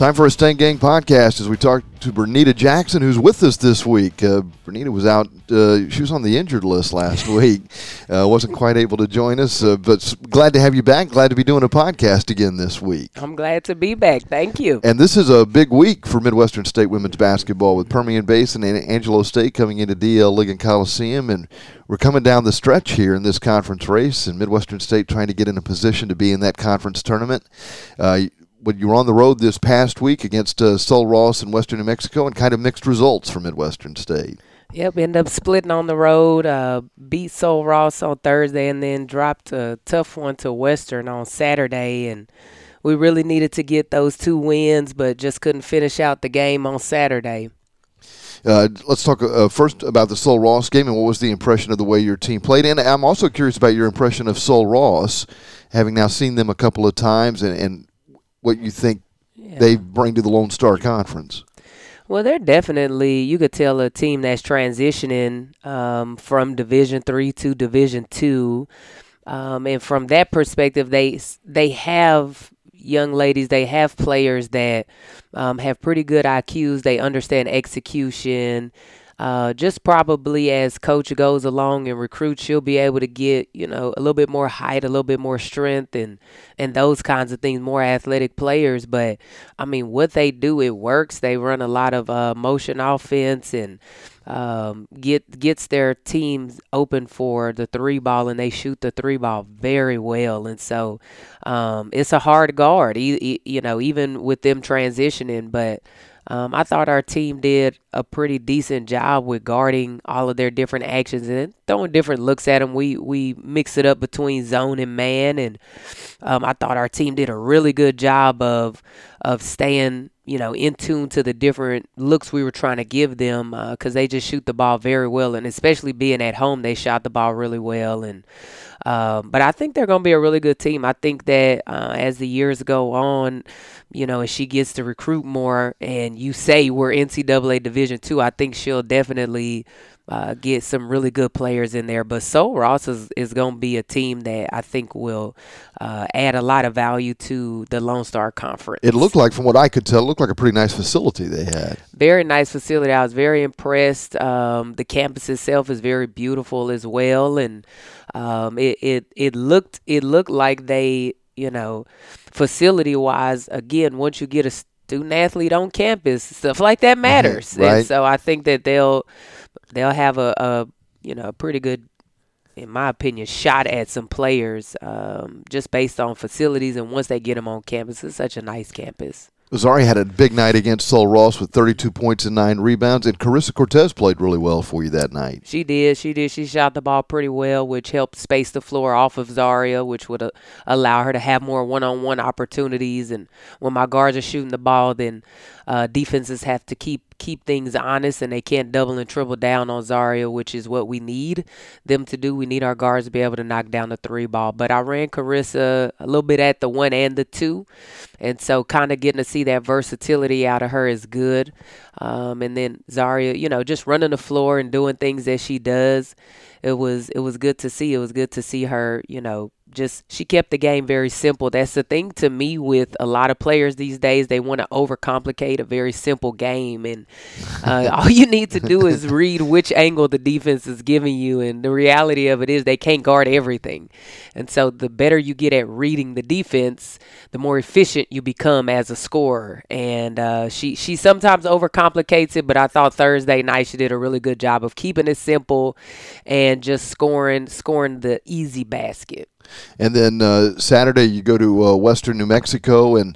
Time for a Stang Gang podcast as we talk to Bernita Jackson, who's with us this week. Bernita was out. She was on the injured list last week. Wasn't quite able to join us, but glad to have you back. Glad to be doing a podcast again this week. I'm glad to be back. Thank you. And this is a big week for Midwestern State women's basketball with Permian Basin and Angelo State coming into DL Ligon Coliseum. And we're coming down the stretch here in this conference race, and Midwestern State trying to get in a position to be in that conference tournament. When you were on the road this past week against Sul Ross in western New Mexico, and kind of mixed results for Midwestern State. Yep, ended up splitting on the road, beat Sul Ross on Thursday, and then dropped a tough one to Western on Saturday. And we really needed to get those 2 wins, but just couldn't finish out the game on Saturday. Let's talk first about the Sul Ross game, and what was the impression of the way your team played. And I'm also curious about your impression of Sul Ross, having now seen them a couple of times, and what you think they bring to the Lone Star Conference. Well, they're definitely, you could tell, a team that's transitioning from Division III to Division II. And from that perspective, they have young ladies, they have players that have pretty good IQs. They understand execution. Just probably as coach goes along and recruits, she'll be able to get, a little bit more height, a little bit more strength and those kinds of things, more athletic players. But, I mean, what they do, it works. They run a lot of motion offense and gets their teams open for the 3-ball, and they shoot the 3-ball very well. And so it's a hard guard, even with them transitioning. But I thought our team did a pretty decent job with guarding all of their different actions and throwing different looks at them. We mix it up between zone and man, and I thought our team did a really good job of staying, in tune to the different looks we were trying to give them because they just shoot the ball very well, and especially being at home, they shot the ball really well. And but I think they're going to be a really good team. I think that as the years go on, as she gets to recruit more, and you say we're NCAA Division II, I think she'll definitely get some really good players in there. But Sul Ross is going to be a team that I think will add a lot of value to the Lone Star Conference. It looked like, from what I could tell, a pretty nice facility they had. Very nice facility. I was very impressed. The campus itself is very beautiful as well, and it looked like they, facility-wise, again, once you get a student athlete on campus, stuff like that matters. Right. And so I think that they'll have a pretty good, in my opinion, shot at some players just based on facilities. And once they get them on campus, it's such a nice campus. Zari had a big night against Sul Ross with 32 points and 9 rebounds, and Carissa Cortez played really well for you that night. She did. She shot the ball pretty well, which helped space the floor off of Zaria, which would allow her to have more one-on-one opportunities. And when my guards are shooting the ball, then defenses have to keep things honest, and they can't double and triple down on Zaria, which is what we need them to do. We need our guards to be able to knock down the 3-ball. But I ran Carissa a little bit at the 1 and the 2, and so kind of getting to see that versatility out of her is good. And then Zaria, just running the floor and doing things that she does, it was good to see. It was good to see her, she kept the game very simple. That's the thing to me with a lot of players these days. They want to overcomplicate a very simple game. And all you need to do is read which angle the defense is giving you. And the reality of it is they can't guard everything. And so the better you get at reading the defense, the more efficient you become as a scorer. And she sometimes overcomplicates it, but I thought Thursday night she did a really good job of keeping it simple and just scoring the easy basket. And then Saturday you go to western New Mexico, and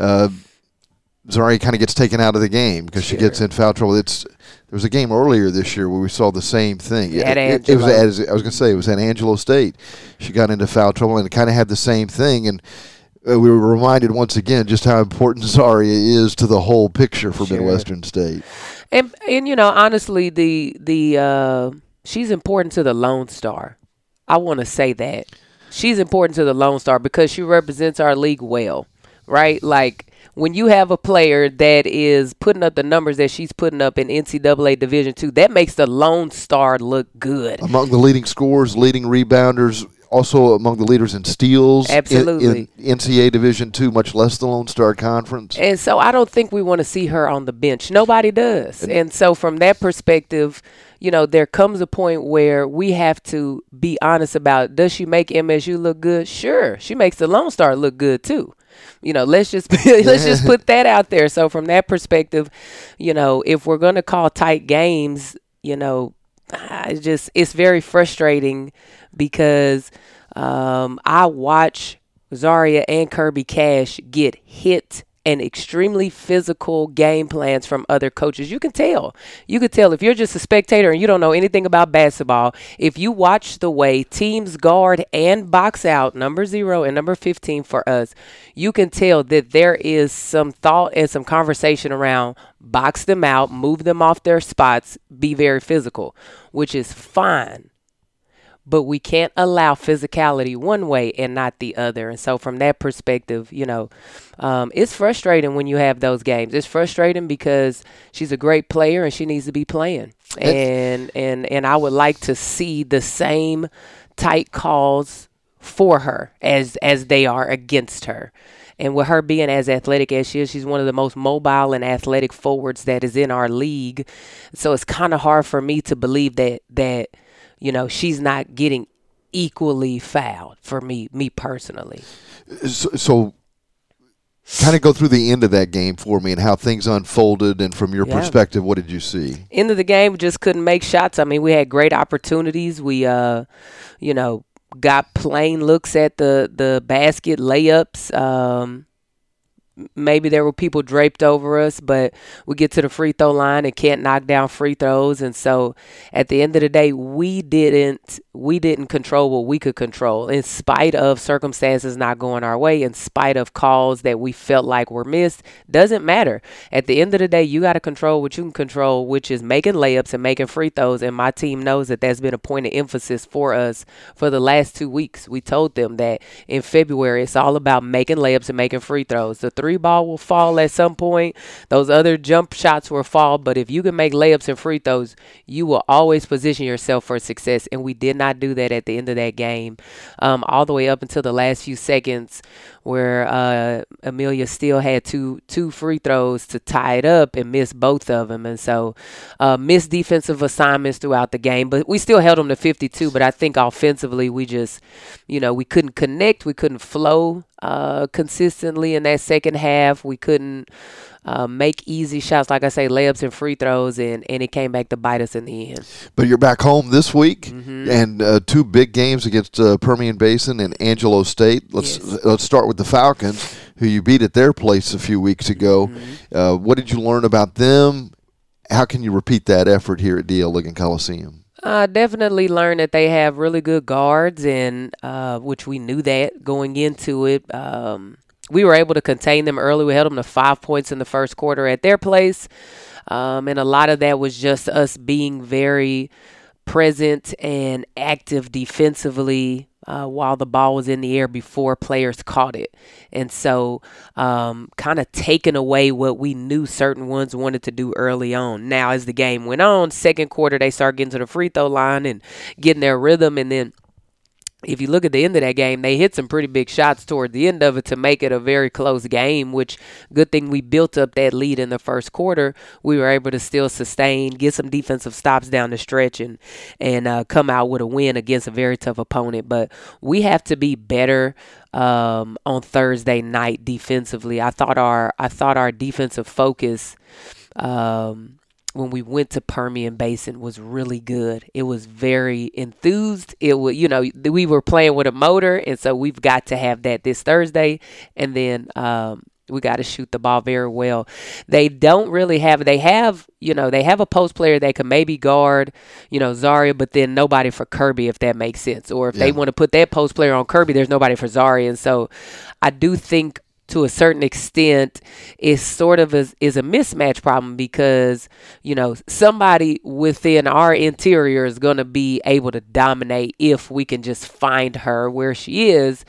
Zari kind of gets taken out of the game because she gets in foul trouble. There was a game earlier this year where we saw the same thing. It was at Angelo State. She got into foul trouble and kind of had the same thing, and we were reminded once again just how important Zaria is to the whole picture for Midwestern State. And honestly, the she's important to the Lone Star. I want to say that. She's important to the Lone Star because she represents our league well, right? Like, when you have a player that is putting up the numbers that she's putting up in NCAA Division II, that makes the Lone Star look good. Among the leading scorers, leading rebounders, also among the leaders in steals. Absolutely. In NCAA Division II, much less the Lone Star Conference. And so I don't think we want to see her on the bench. Nobody does. And so from that perspective, there comes a point where we have to be honest about, does she make MSU look good? Sure. She makes the Lone Star look good too. Let's just put that out there. So from that perspective, if we're going to call tight games, it's very frustrating because I watch Zaria and Kirby Cash get hit and extremely physical game plans from other coaches. You can tell. If you're just a spectator and you don't know anything about basketball, if you watch the way teams guard and box out number 0 and number 15 for us, you can tell that there is some thought and some conversation around box them out, move them off their spots, be very physical, which is fine. But we can't allow physicality one way and not the other. And so from that perspective, it's frustrating when you have those games. It's frustrating because she's a great player and she needs to be playing. And I would like to see the same tight calls for her as they are against her. And with her being as athletic as she is, she's one of the most mobile and athletic forwards that is in our league. So it's kind of hard for me to believe that she's not getting equally fouled for me personally. So kind of go through the end of that game for me and how things unfolded. And from your perspective, what did you see? End of the game, just couldn't make shots. I mean, we had great opportunities. We, got plain looks at the basket layups. Maybe there were people draped over us, but we get to the free throw line and can't knock down free throws. And so at the end of the day, we didn't control what we could control in spite of circumstances not going our way, in spite of calls that we felt like were missed. Doesn't matter. At the end of the day, you got to control what you can control, which is making layups and making free throws. And my team knows that that's been a point of emphasis for us for the last 2 weeks. We told them that in February, it's all about making layups and making free throws. The 3-ball will fall at some point. Those other jump shots will fall. But if you can make layups and free throws, you will always position yourself for success. And we did not do that at the end of that game, all the way up until the last few seconds where Amelia still had two free throws to tie it up and missed both of them. And so missed defensive assignments throughout the game. But we still held them to 52. But I think offensively we just, we couldn't connect. We couldn't flow consistently in that second half. We couldn't make easy shots, like I say, layups and free throws, and it came back to bite us in the end. But you're back home this week, and 2 big games against Permian Basin and Angelo State. Let's start with the Falcons, who you beat at their place a few weeks ago. What did you learn about them? How can you repeat that effort here at D.L. Ligon Coliseum? Definitely learned that they have really good guards, and which we knew that going into it. We were able to contain them early. We held them to 5 points in the first quarter at their place. And a lot of that was just us being very present and active defensively while the ball was in the air before players caught it. And so kind of taking away what we knew certain ones wanted to do early on. Now, as the game went on, second quarter, they started getting to the free throw line and getting their rhythm. And then if you look at the end of that game, they hit some pretty big shots toward the end of it to make it a very close game, which good thing we built up that lead in the first quarter. We were able to still sustain, get some defensive stops down the stretch, and come out with a win against a very tough opponent. But we have to be better on Thursday night defensively. I thought our defensive focus when we went to Permian Basin was really good. It was very enthused. It was, we were playing with a motor, and so we've got to have that this Thursday. And then we got to shoot the ball very well. They don't really have. They have a post player that can maybe guard, Zaria, but then nobody for Kirby, if that makes sense. Or if they want to put that post player on Kirby, there's nobody for Zaria. And so I do think to a certain extent is sort of is a mismatch problem because, somebody within our interior is going to be able to dominate if we can just find her where she is,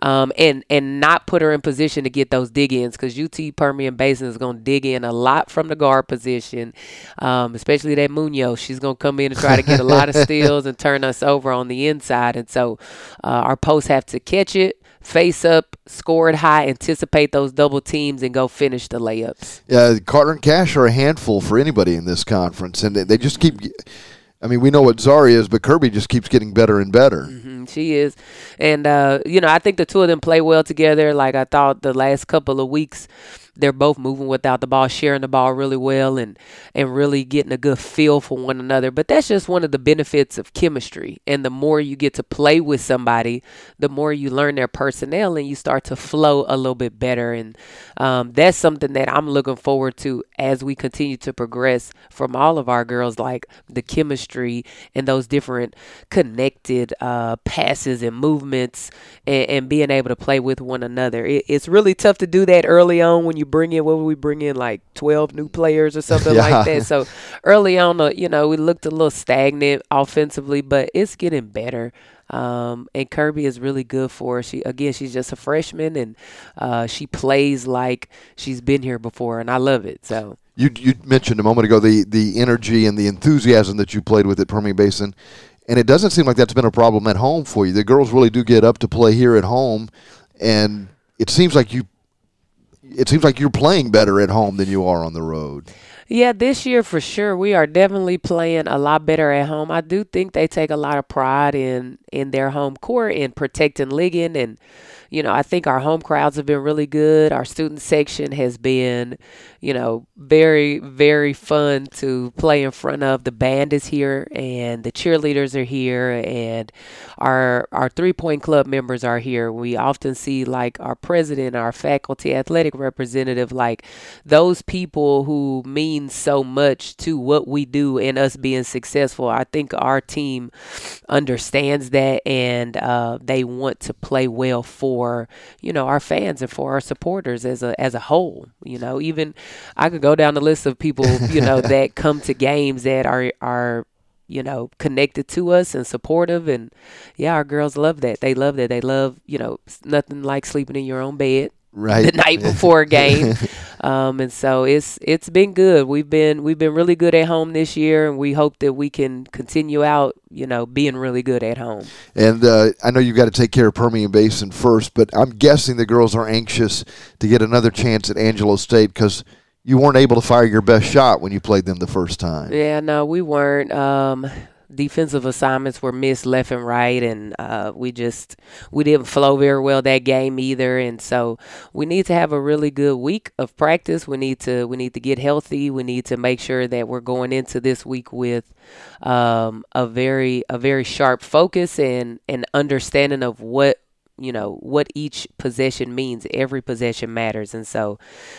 and not put her in position to get those dig-ins, because UT Permian Basin is going to dig in a lot from the guard position, especially that Munoz. She's going to come in and try to get a lot of steals and turn us over on the inside. And so our posts have to catch it, face up, score it high, anticipate those double teams, and go finish the layups. Yeah, Carter and Cash are a handful for anybody in this conference, and they just keep. I mean, we know what Zari is, but Kirby just keeps getting better and better. Mm-hmm, she is, and I think the two of them play well together. Like I thought the last couple of weeks, they're both moving without the ball, sharing the ball really well, and really getting a good feel for one another. But that's just one of the benefits of chemistry. And the more you get to play with somebody, the more you learn their personnel and you start to flow a little bit better. And that's something that I'm looking forward to as we continue to progress from all of our girls, like the chemistry and those different connected passes and movements, and being able to play with one another. It's really tough to do that early on when you bring in, what would we bring in, like 12 new players or something like that. So early on, we looked a little stagnant offensively, but it's getting better. And Kirby is really good for her. She's just a freshman, and she plays like she's been here before, and I love it. So you mentioned a moment ago the energy and the enthusiasm that you played with at Permian Basin, and it doesn't seem like that's been a problem at home for you. The girls really do get up to play here at home, and it seems like you're playing better at home than you are on the road. Yeah, this year for sure, we are definitely playing a lot better at home. I do think they take a lot of pride in their home court and protecting Ligon, and I think our home crowds have been really good. Our student section has been, very, very fun to play in front of. The band is here, and the cheerleaders are here, and our 3-point club members are here. We often see, like, our president, our faculty athletic representative, like those people who mean so much to what we do and us being successful. I think our team understands that, and they want to play well for our fans and for our supporters as a whole. Even I could go down the list of people that come to games that are connected to us and supportive, and our girls love that. They love that. They love nothing like sleeping in your own bed right the night before a game. And so it's been good. We've been really good at home this year, and we hope that we can continue out, being really good at home. And I know you've got to take care of Permian Basin first, but I'm guessing the girls are anxious to get another chance at Angelo State because you weren't able to fire your best shot when you played them the first time. Yeah, no, we weren't. Defensive assignments were missed left and right, and we didn't flow very well that game either. And so we need to have a really good week of practice. We need to get healthy. We need to make sure that we're going into this week with a very sharp focus and an understanding of what each possession means. Every possession matters. And so,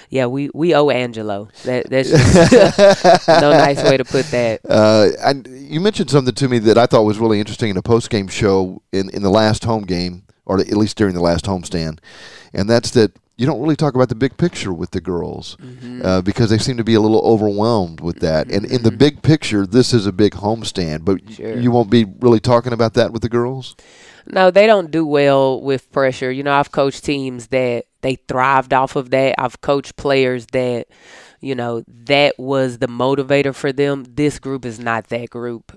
we owe Angelo. That's just no nice way to put that. And you mentioned something to me that I thought was really interesting in a post-game show in the last home game, or at least during the last homestand, and that's that you don't really talk about the big picture with the girls because they seem to be a little overwhelmed with that. And in the big picture, this is a big homestand, but you won't be really talking about that with the girls? No, they don't do well with pressure. I've coached teams that they thrived off of that. I've coached players that, that was the motivator for them. This group is not that group.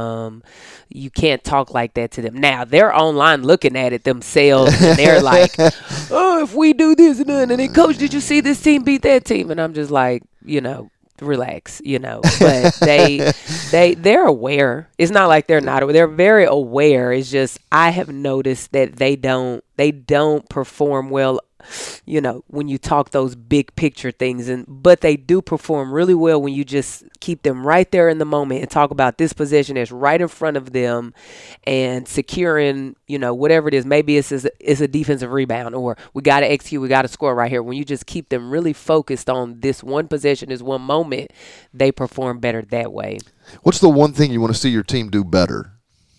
You can't talk like that to them. Now, they're online looking at it themselves, and they're like, oh, if we do this and then, Coach, did you see this team beat that team? And I'm just like, relax, but they're aware. It's not like they're not aware. They're very aware. It's just I have noticed that they don't perform well, when you talk those big picture things, but they do perform really well when you just keep them right there in the moment and talk about this possession that's right in front of them and securing, whatever it is. Maybe it's a defensive rebound, or we got to execute, we got to score right here. When you just keep them really focused on this one possession, this one moment, they perform better that way. What's the one thing you want to see your team do better?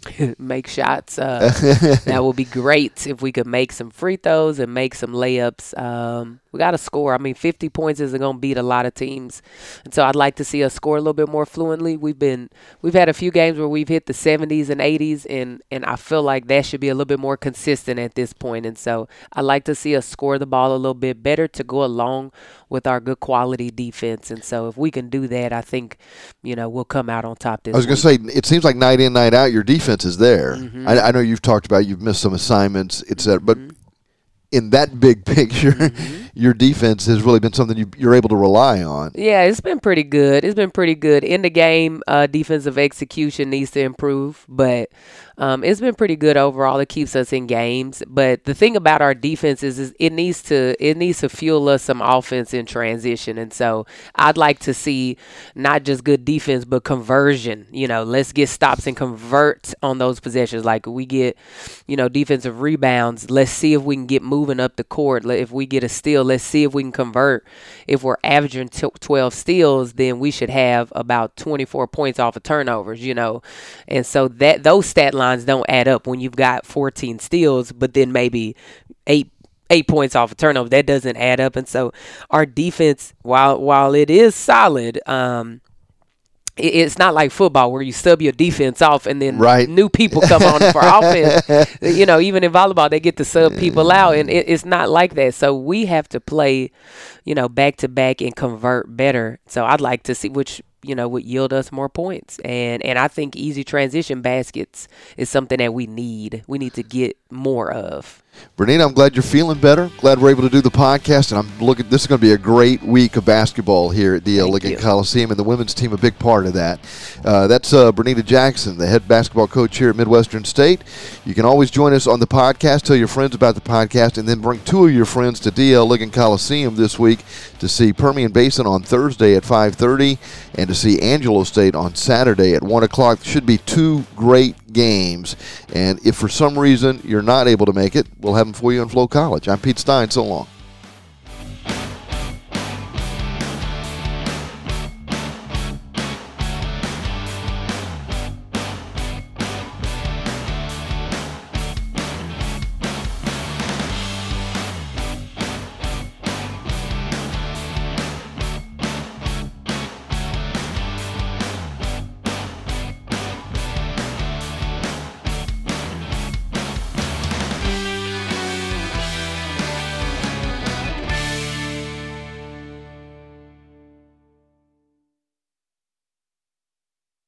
make shots. That would be great if we could make some free throws and make some layups. We got to score. I mean, 50 points isn't going to beat a lot of teams. And so I'd like to see us score a little bit more fluently. We've had a few games where we've hit the 70s and 80s, and I feel like that should be a little bit more consistent at this point. And so I'd like to see us score the ball a little bit better to go along with our good quality defense. And so if we can do that, I think, we'll come out on top this I was going to say, it seems like night in, night out, your defense is there. Mm-hmm. I know you've talked about you've missed some assignments, etc. But in that big picture, your defense has really been something you're able to rely on. Yeah, it's been pretty good. In the game, defensive execution needs to improve, but it's been pretty good overall. It keeps us in games. But the thing about our defense is it needs to fuel us some offense in transition. And so I'd like to see not just good defense, but conversion. Let's get stops and convert on those possessions. Like we get, defensive rebounds. Let's see if we can get moving up the court. If we get a steal, let's see if we can convert. If we're averaging 12 steals, then we should have about 24 points off of turnovers, And so those stat lines don't add up when you've got 14 steals, but then maybe eight points off of turnover. That doesn't add up. And so our defense, while it is solid, it's not like football where you sub your defense off and then new people come on for offense. Even in volleyball, they get to sub people out, and it's not like that. So we have to play, back to back and convert better. So I'd like to see which would yield us more points. And I think easy transition baskets is something that we need. We need to get more of. Bernita, I'm glad you're feeling better. Glad we're able to do the podcast, and this is going to be a great week of basketball here at the Ligon Coliseum, and the women's team a big part of that. That's Bernita Jackson, the head basketball coach here at Midwestern State. You can always join us on the podcast, tell your friends about the podcast, and then bring two of your friends to DL Ligon Coliseum this week to see Permian Basin on Thursday at 5:30 and to see Angelo State on Saturday at 1 o'clock. Should be two great games, and if for some reason you're not able to make it, we'll have them for you in Flow College. I'm Pete Stein. So long.